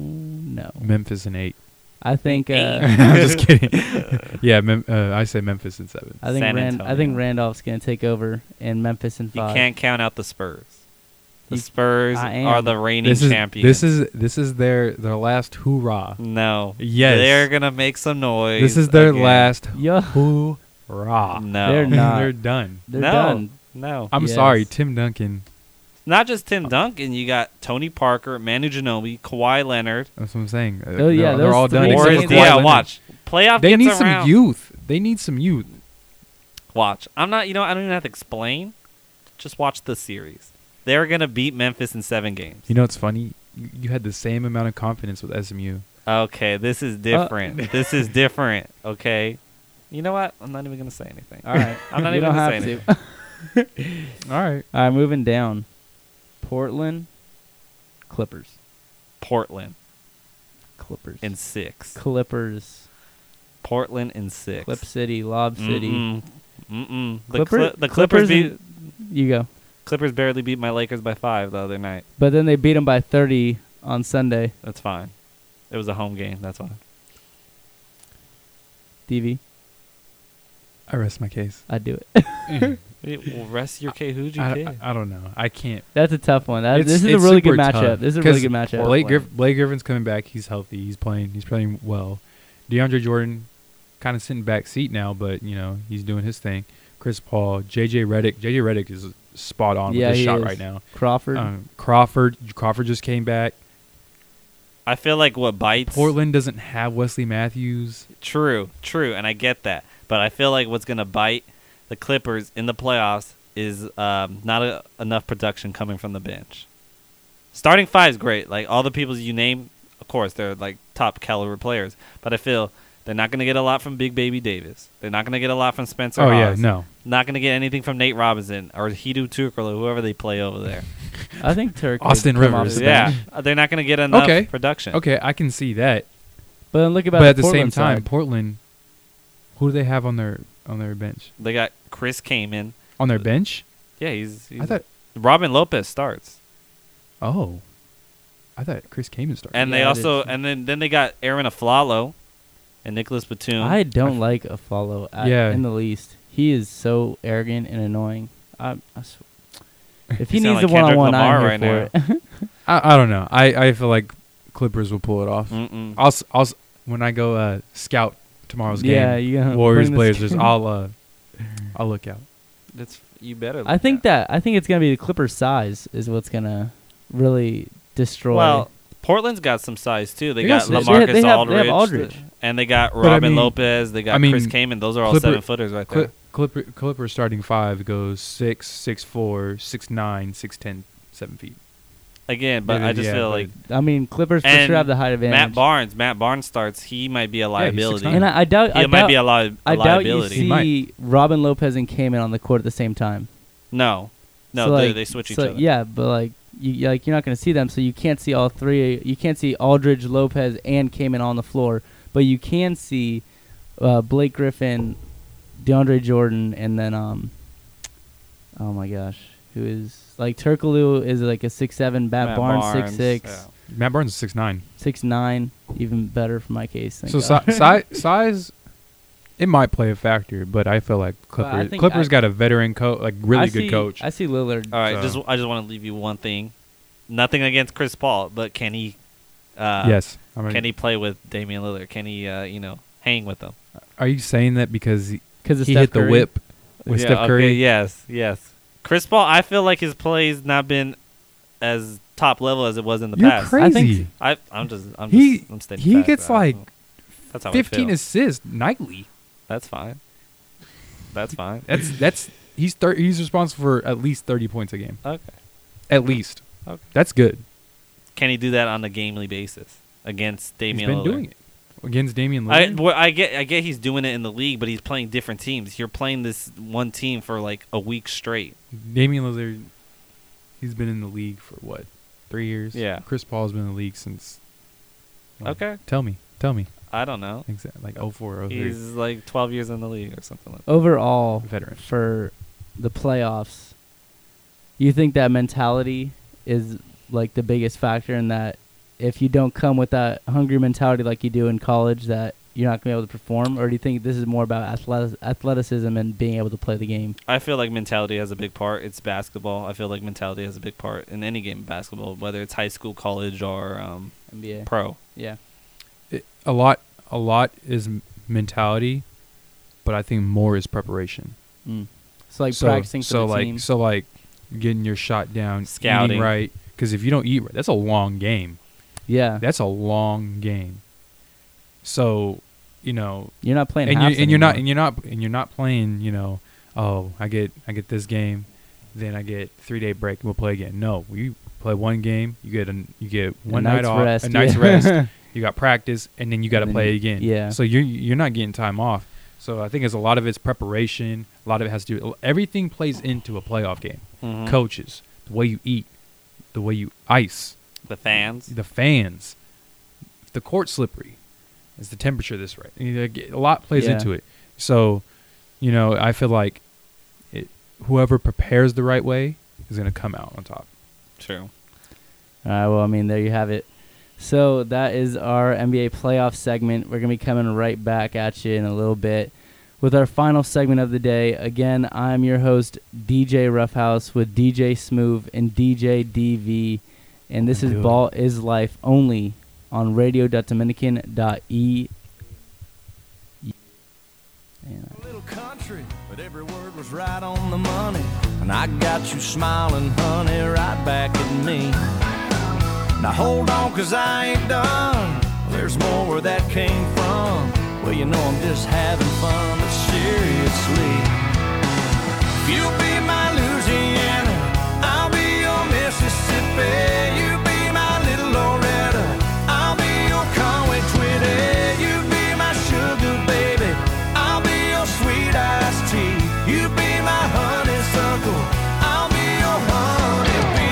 no. Memphis in 8. I think I'm just kidding. Yeah, I say Memphis in 7. I think San I Antonio. think Randolph's gonna take over and Memphis in You 5. can't count out the Spurs. The You- Spurs I am. are the reigning This is champions. this is their last hoorah. No. Yes. They're gonna make some noise. This is their again. last Yo, hoorah. No. They're not. They're done. they're No. done. No. I'm Yes. sorry, Tim Duncan. Not just Tim Duncan. You got Tony Parker, Manu Ginobili, Kawhi Leonard, That's what I'm saying. Oh, yeah, they're those all done. three except Boris for games- Kawhi Diaw. Leonard. Watch. Playoff They gets need around. some youth. They need some youth. Watch. I don't even have to explain. Just watch the series. They're going to beat Memphis in 7 games. You know what's funny? You had the same amount of confidence with SMU. Okay, this is different. This is different, okay? You know what? I'm not even going to say anything. All right. I'm not You even don't going to have say to. anything. All right. All right, moving down. Portland, Clippers. Portland Clippers. in 6. Clippers. Portland in 6. Clip City, Lob City. Mm-mm. Clippers The Clippers beat... You go. Clippers barely beat my Lakers by 5 the other night. But then they beat them by 30 on Sunday. That's fine. It was a home game. That's fine. DV, I rest my case. I'd do it. Well, rest your K. Who'd you pick? I don't know. I can't. That's a tough one. It's- This is a it's really good super matchup. tough. This is a really 'Cause good matchup. Blake Griffin's coming back. He's healthy. He's playing. He's playing well. DeAndre Jordan kind of sitting back seat now, but he's doing his thing. Chris Paul, JJ Redick is spot on Yeah, with his he shot is. right now. Crawford. Crawford just came back. I feel like what bites... Portland doesn't have Wesley Matthews. True, and I get that. But I feel like what's going to bite the Clippers in the playoffs is not enough production coming from the bench. Starting 5 is great. Like, all the people you name, of course, they're, like, top caliber players. But I feel they're not going to get a lot from Big Baby Davis. They're not going to get a lot from Spencer Hawes. No. Not going to get anything from Nate Robinson or Hedo Turkoglu, whoever they play over there. I think Turk. Austin could come off Rivers. the Yeah, bench. they're not going to get enough Okay. production. Okay, I can see that. But then look about But at the Portland same time, side. Portland, who do they have on their bench? They got Chris Kaman. On their bench? Yeah, he's I thought. Robin Lopez starts. Oh, I thought Chris Kaman started. And they Yeah, it also is. and then they got Aaron Aflalo and Nicholas Batum. I don't like a follow Yeah. in the least. He is so arrogant and annoying. If he You sound needs a like Kendrick one-on-one, I'm Lamar here right for it. I don't know. I feel like Clippers will pull it off. Mm-mm. I'll when I go scout tomorrow's game. Yeah, you gotta Warriors bring this- Blazers. I'll look out. You better. I think it's gonna be the Clippers' size is what's gonna really destroy. Well, Portland's got some size too. They They got got size. LaMarcus They have Aldridge, Aldridge. and they got But I Robin mean- Lopez. They got I mean, Chris Kaman. Those are all Clipper- 7-footers right there. Clippers starting 5 goes 6', 6'4", 6'9", 6'10", 7 feet. Again, but Yeah, I just yeah, feel but- like I mean, Clippers for And sure have the height advantage. Matt Barnes starts. He might be a he's liability. 6'9". and I doubt. He might be a liability. You see Robin Lopez and Kaman on the court at the same time. No, So, they, like- they switch each so, other. Yeah, but like you're not going to see them, so you can't see all three. You can't see Aldridge, Lopez, and Kaman on the floor, but you can see Blake Griffin, DeAndre Jordan, and then oh my gosh, who is like Turkoglu is like a 6'7", Matt Barnes 6'6", yeah. Matt Barnes is 6'9". 6'9", even better for my case. thank So God. size, it might play a factor, but I feel like I think Clippers got a veteran coach, like really good coach. I see Lillard. All right, So- I just want to leave you one thing. Nothing against Chris Paul, but can he? Yes, I mean, Can he play with Damian Lillard? Can he? Hang with them? Are you saying that because Because he hit the whip with Yeah, Steph Curry? Okay, yes. Chris Paul, I feel like his play's not been as top level as it was in the You're past. crazy. I'm He stating he facts. gets I like don't know. That's how 15 I feel. assists nightly. That's fine. That's fine. That's he's responsible for at least 30 points a game. Okay. At least. Okay. That's good. Can he do that on a gamely basis against He's Damian been Lillard? doing it against Damian I Lillard. get he's doing it in the league, but he's playing different teams. You're playing this one team for like a week straight. Damian Lillard, he's been in the league for what, 3 years? Yeah. Chris Paul's been in the league since. well, Okay. Tell me. I don't know. Exactly. Like 04, 03. He's like 12 years in the league or something like that. Overall, Veteran. for the playoffs, you think that mentality is like the biggest factor in that if you don't come with that hungry mentality like you do in college that you're not going to be able to perform? Or do you think this is more about athleticism and being able to play the game? I feel like mentality has a big part. It's basketball. I feel like mentality has a big part in any game of basketball, whether it's high school, college, or NBA. pro. Yeah. A lot is mentality, but I think more is preparation. So like practicing for so the like team. so like getting your shot down, Scouting. eating right. Because if you don't eat right, that's a long game. Yeah. That's a long game. So, You're not playing and halves you're not anymore. and you're not playing. Oh, I get this game, then I get 3-day break and we'll play again. No, you play one game, you get one night night's off, rest, a night's yeah. rest. You got practice, and then you got to And then play you- again. yeah. So you're not getting time off. So I think it's a lot of it's preparation. A lot of it has to do. Everything plays into a playoff game. Mhm. Coaches, the way you eat, the way you ice, The fans. the fans, the court slippery, is the temperature this right? A lot plays Yeah. into it. So, I feel like whoever prepares the right way is going to come out on top. True. All right, well, I mean, there you have it. So that is our NBA playoff segment. We're going to be coming right back at you in a little bit with our final segment of the day. Again, I'm your host, DJ Roughhouse, with DJ Smooth and DJ DV. And this is Do it. Ball is Life only on radio.dominican.e. Little country, but every word was right on the money. And I got you smiling, honey, right back at me. Now hold on, 'cause I ain't done. There's more where that came from. Well, I'm just having fun, but seriously. You'll be my Louisiana, I'll be your Mississippi. You be my little Loretta, I'll be your Conway Twitty. You be my sugar baby, I'll be your sweet iced tea. You be my honeysuckle, I'll be your honeybee.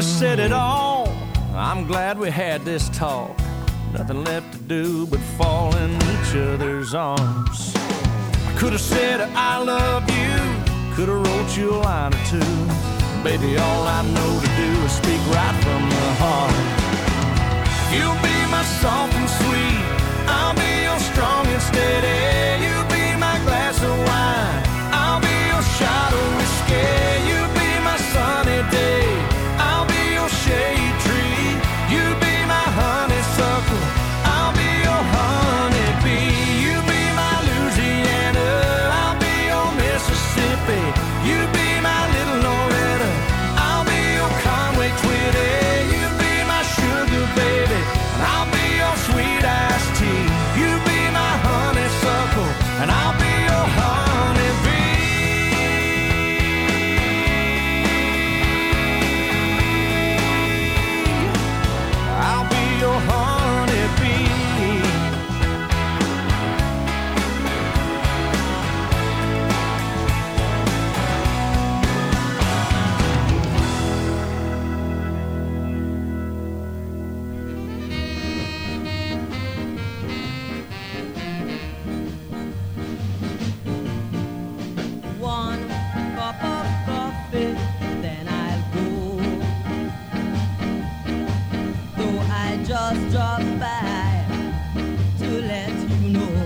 said it all. I'm glad we had this talk. Nothing left to do but fall in each other's arms. I could have said I love you, could have wrote you a line or two. Baby, all I know to do is speak right from the heart. You'll be my soft and sweet, I'll be your strong and steady. You'll be my glass of wine, I'll be your shot of whiskey. You'll be my sunny day, I'll be your shade tree. You'll be my honeysuckle, I'll be your honeybee. You'll be my Louisiana, I'll be your Mississippi. You'll be my little Loretta, I'll be your Conway Twitty. You'll be my sugar baby, and I'll be your sweet iced tea. You'll be my honeysuckle, and I'll be your honeybee. I'll be your honeybee. One cup of coffee, then I'll go. Though I just dropped by to let you know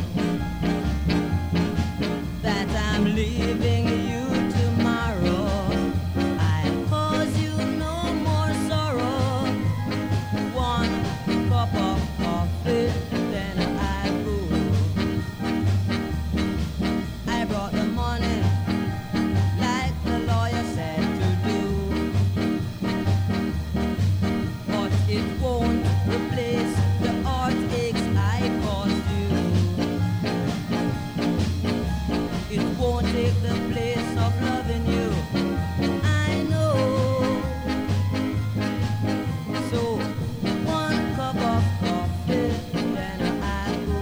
that I'm leaving you tomorrow. I'll cause you no more sorrow. One cup of coffee, then I'll go. I brought the money like the lawyer said to do, but it won't replace the heartaches I caused you. It won't take the place of loving you, I know. So one cup of coffee, then I'll go.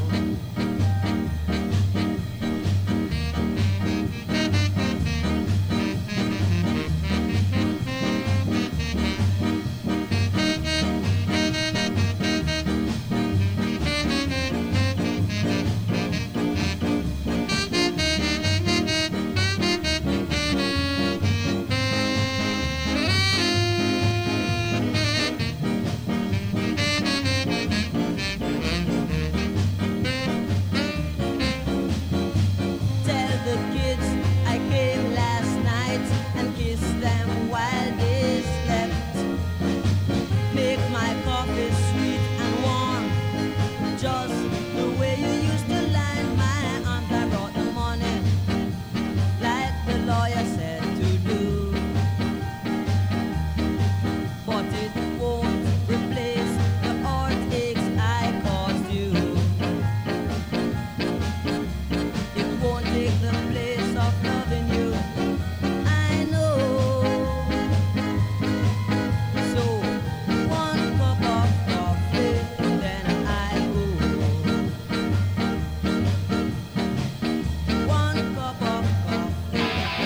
Tell the kids I came last night and kissed them while they slept. Make my coffee sweet and warm, just the way you used to line my arms. I brought the money like the lawyer said to do, but it won't replace the heartaches I caused you. It won't take the place of loving you, I know. So one cup of coffee, then I go. One cup of coffee.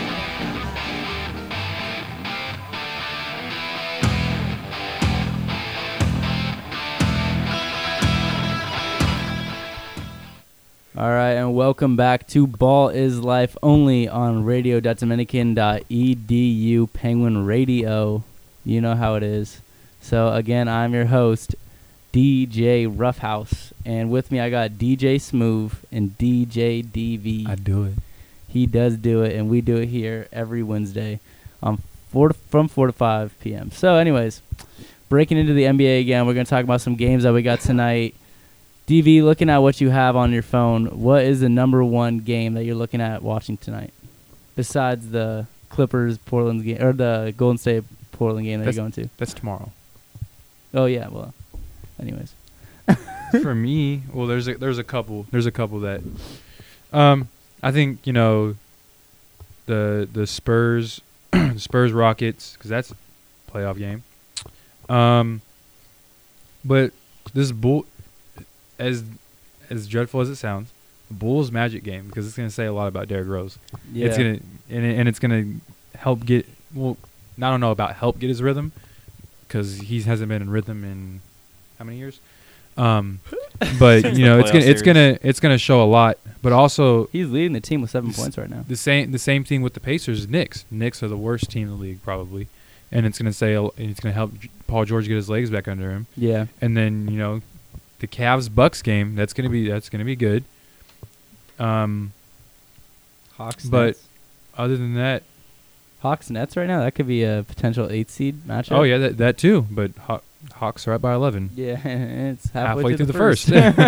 All right, and welcome back to Ball is Life, only on radio.dominican.edu, Penguin Radio. You know how it is. So, again, I'm your host, DJ Roughhouse. And with me, I got DJ Smooth and DJ DV. I do it. He does do it, and we do it here every Wednesday from 4 to 5 p.m. So, anyways, breaking into the NBA again, we're going to talk about some games that we got tonight. DV, looking at what you have on your phone, what is the number one game that you're looking at watching tonight, besides the Clippers Portland game or the Golden State Portland game that you're going to? That's tomorrow. Oh yeah, well, anyways. For me, well, there's a couple that, I think the Spurs, Spurs Rockets, because that's a playoff game. But this as dreadful as it sounds, the Bulls Magic game, because it's going to say a lot about Derrick Rose. Yeah. It's gonna help get, well, I don't know about help get his rhythm because he hasn't been in rhythm in how many years? But Since you know, the playoff it's gonna show a lot. But also, He's leading the team with 7 points right now. the same thing with the Pacers. Knicks are the worst team in the league probably, and it's gonna help Paul George get his legs back under him. Yeah. And then you know, the Cavs Bucks game that's gonna be good. Hawks. But Nets. other than that, Hawks Nets right now, that could be a potential 8 seed matchup. oh yeah, that too. But Hawks are up by 11. Yeah, it's Halfway through the first.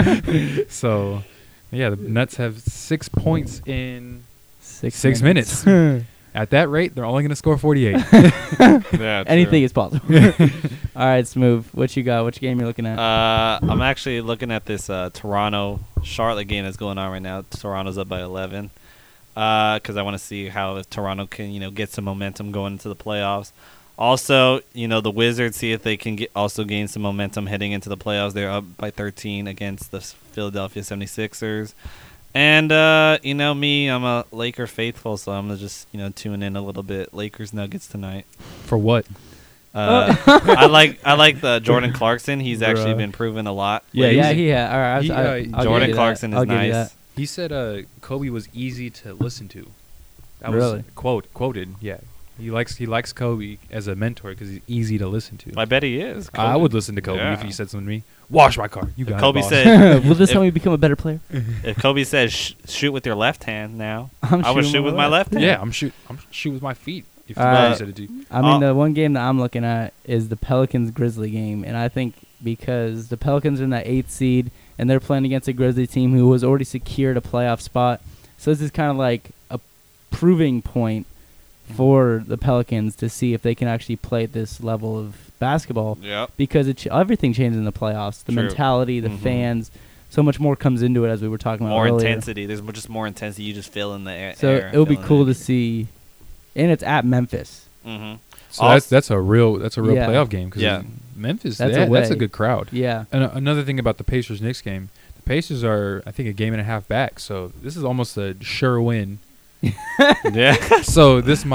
So, yeah, the Nets have 6 points in 6 minutes. At that rate, they're only going to score 48. Yeah, Anything true. is possible. All right, Smooth. What you got? Which game you looking at? I'm actually looking at this Toronto-Charlotte game that's going on right now. Toronto's up by 11. Because I want to see how if Toronto can, get some momentum going into the playoffs. Also, the Wizards, see if they can also gain some momentum heading into the playoffs. They're up by 13 against the Philadelphia 76ers. And, me, I'm a Laker faithful, so I'm going to just, tune in a little bit. Lakers Nuggets tonight. For what? I like the Jordan Clarkson. He's actually Bruh. been proven a lot. Yeah, yeah, he's- he had. All right, I'll Jordan give you Clarkson that. is I'll give you nice. that. He said Kobe was easy to listen to. That Really? was quoted, yeah. He likes Kobe as a mentor because he's easy to listen to. I bet he is. I would listen to Kobe Yeah. if he said something to me. Wash my car. You got Kobe it, boss. said, Will this If- help me become a better player? if Kobe says shoot with your left hand now, I'm I would shooting shoot with my left hand. Yeah, I'm shoot with my feet. If All Kobe right. said it to you. I mean, the one game that I'm looking at is the Pelicans-Grizzly game, and I think because the Pelicans are in that 8th seed, and they're playing against a Grizzly team who was already secured a playoff spot, so this is kind of like a proving point for the Pelicans to see if they can actually play at this level of basketball, Yep. because everything changes in the playoffs. The True. mentality, the Mhm. fans, so much more comes into it, as we were talking about More earlier. intensity. There's just more intensity. You just feel in the air. So it'll be cool to see, and it's at Memphis. Mm-hmm. So that's a real Yeah. playoff game because Yeah. Memphis That's that's a away. good crowd. Yeah. And another thing about the Pacers Knicks game, the Pacers are I think a game and a half back, so this is almost a sure win. Yeah. So this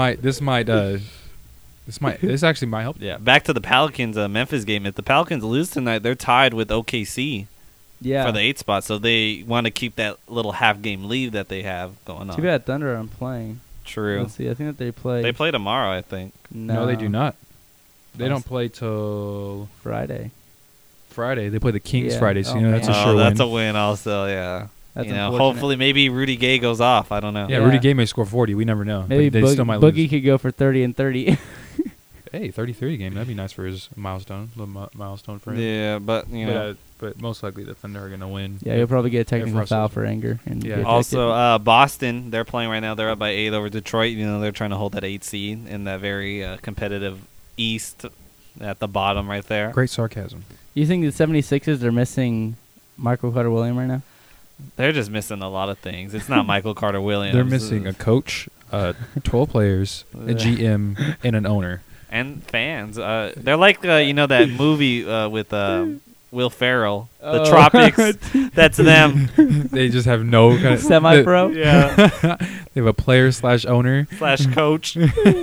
actually might help. Yeah. Back to the Pelicans Memphis game. If the Pelicans lose tonight, they're tied with OKC Yeah. for the 8th spot. So they want to keep that little half game lead that they have going on. Too bad Thunder aren't playing. True. Let's see. I think that they play. They play tomorrow, I think. No, they do not. They Oh. don't play till Friday. Friday. They play the Kings Yeah. Friday, so Oh, that's a man. sure that's win. a win also, yeah. That's Hopefully unfortunate. maybe Rudy Gay goes off. I don't know. Yeah, Yeah. Rudy Gay may score 40. We never know. Maybe But they still might lose. Boogie could go for 30 and 30. Hey, 30-30 game. That'd be nice for his milestone. Little milestone for him. Yeah, but you But most likely the Thunder are gonna win. Yeah, he'll probably get a technical Russell- foul for anger. And Yeah. get also ejected. Boston, they're playing right now. They're up by 8 over Detroit. They're trying to hold that 8 seed in that very competitive East at the bottom right there. Great sarcasm. You think the 76ers are missing Michael Carter-Williams right now? They're just missing a lot of things. It's not Michael Carter Williams. They're missing a coach, 12 players, a GM, and an owner. and fans. They're like that movie with Will Ferrell, The Tropics. That's them. They just have no kind of Semi-pro? Yeah. They have a player / owner. / coach.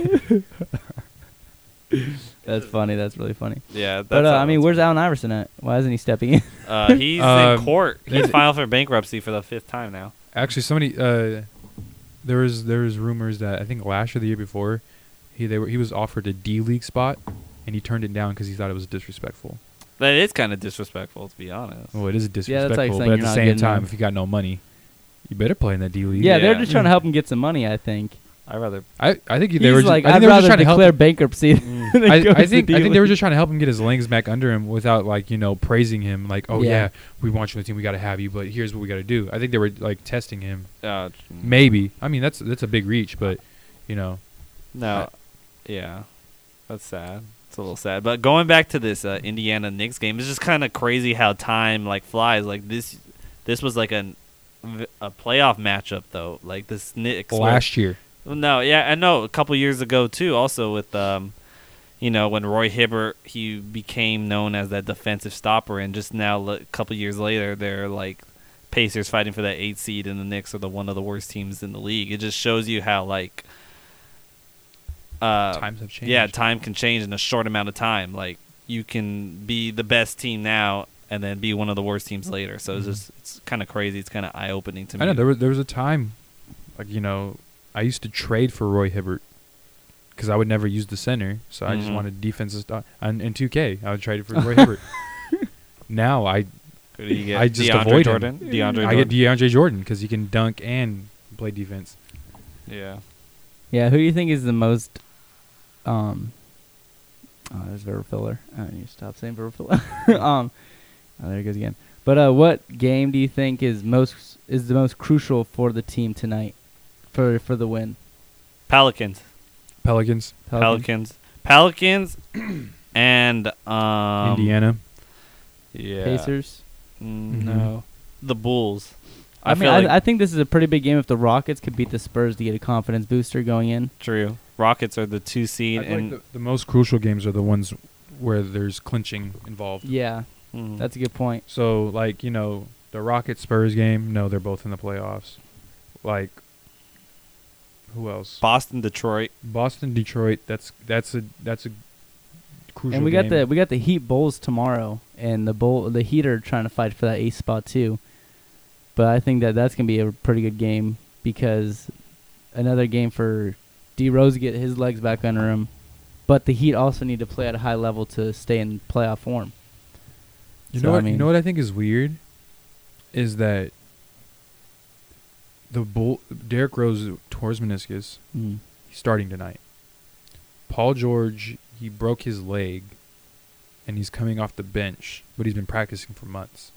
That's funny. That's really funny. Yeah. But, that's I mean, where's Allen Iverson at? Why isn't he stepping in? he's in court. He's he's- filed for bankruptcy for the 5th time now. Actually, somebody there was rumors that I think last year, the year before, he was offered a D League spot, and he turned it down because he thought it was disrespectful. That is kind of disrespectful, to be honest. Well, it is Yeah, disrespectful, that's like saying but at you're the not same good time, enough. if you got no money, you better play in that D League. Yeah, they're Yeah. just trying to help him get some money, I think. I rather. I think He's they were just, like, I think I'd they were just rather trying to help. declare bankruptcy than go I to think the they were D-League. just trying to help him get his legs back under him without praising him like, oh Yeah. yeah, we want you on the team, we got to have you, but here's what we got to do. I think they were like testing him. Uh, Maybe. I mean that's a big reach, but No. Yeah. That's sad. It's a little sad. But going back to this Indiana Knicks game, it's just kind of crazy how time flies. Like this was like a playoff matchup though. Like this Knicks last year. No, yeah, I know a couple years ago too. Also with when Roy Hibbert, he became known as that defensive stopper, and just now a couple years later, they're like Pacers fighting for that 8 seed, and the Knicks are one of the worst teams in the league. It just shows you how Times have changed. Yeah, time can change in a short amount of time. Like, you can be the best team now and then be one of the worst teams later. So it's kind of crazy. It's kind of eye-opening to me. I know there was a time, like, I used to trade for Roy Hibbert because I would never use the center, so I just wanted defensive stuff. And in 2K, I would trade for Roy Hibbert. Now I just avoid Jordan? him. I get DeAndre Jordan because he can dunk and play defense. Yeah. Yeah, who do you think is the most there's verb filler. I need to stop saying verb filler. There it goes again. But what game do you think is the most crucial for the team tonight for the win? Pelicans. And Indiana. Yeah. Pacers. No. The Bulls. I think this is a pretty big game if the Rockets could beat the Spurs to get a confidence booster going in. True. Rockets are the 2 seed. And like the most crucial games are the ones where there's clinching involved. Yeah. That's a good point. So, like, the Rockets-Spurs game, no, they're both in the playoffs. Like, who else? Boston-Detroit, that's a crucial and we game. got the Heat Bulls tomorrow, and the Heat are trying to fight for that 8th spot too. But I think that's going to be a pretty good game because another game for D Rose to get his legs back under him. But the Heat also need to play at a high level to stay in playoff form. You know what I think is weird is that Derrick Rose tore his meniscus. He's starting tonight. Paul George, he broke his leg, and he's coming off the bench, but he's been practicing for months.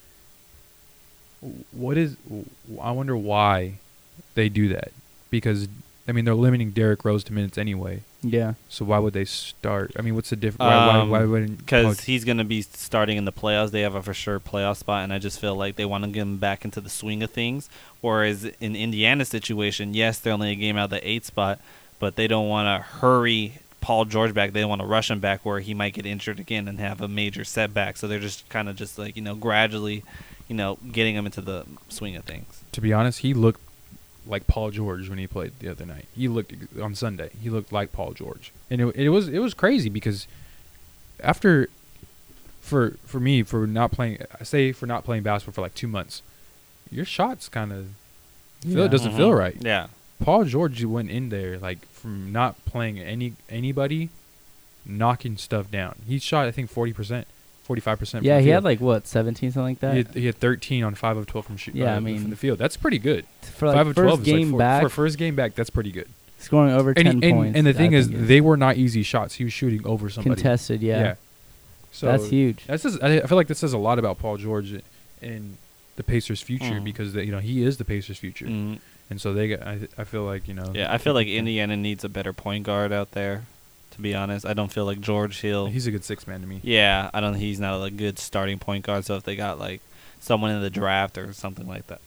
I wonder why they do that. Because, they're limiting Derrick Rose to minutes anyway. Yeah. So why would they start? What's the difference? Why wouldn't? Because he's going to be starting in the playoffs. They have a for sure playoff spot, and I just feel like they want to get him back into the swing of things. Whereas in Indiana's situation, yes, they're only a game out of the 8th spot, but they don't want to hurry Paul George back. They want to rush him back where he might get injured again and have a major setback. So they're just kind of just like, gradually, getting him into the swing of things. To be honest, he looked like Paul George when he played the other night. He looked on Sunday. He looked like Paul George, and it was crazy because after for not playing basketball for like 2 months, your shots kind of doesn't feel right. Yeah, Paul George went in there like from not playing anybody, knocking stuff down. He shot I think 40%. 45%. Yeah, he had 17, something like that. He had 13 on 5 of 12 from shooting. Yeah, from the field. That's pretty good. For 5 of 12 game back, for first game back. That's pretty good. Scoring over 10 points. And the thing is, they were not easy shots. He was shooting over somebody. Contested, yeah. So that's huge. I feel like this says a lot about Paul George and the Pacers' future because he is the Pacers' future, and so they got. I feel like Yeah, I feel like Indiana needs a better point guard out there. To be honest, I don't feel like George Hill. He's a good 6-man to me. Yeah, he's not a good starting point guard. So if they got someone in the draft or something like that.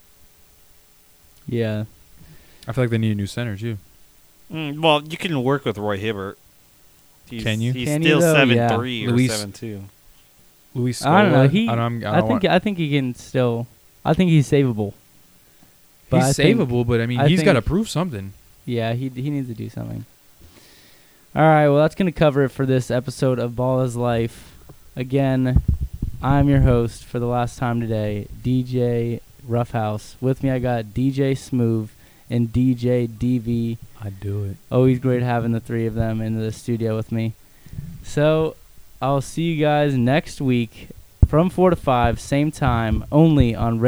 Yeah. I feel like they need a new center too. Well, you can work with Roy Hibbert. Can you? He's still 7'3" or 7'2". Luis Scola, I don't know. I think he can still. I think he's savable. He's savable, but he's got to prove something. Yeah, he needs to do something. All right, well, that's going to cover it for this episode of Ball is Life. Again, I'm your host for the last time today, DJ Roughhouse. With me, I got DJ Smooth and DJ DV. I do it. Always great having the three of them in the studio with me. So, I'll see you guys next week from 4 to 5, same time, only on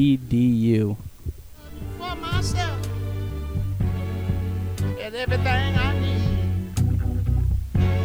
radio.dominican.edu. For myself and everything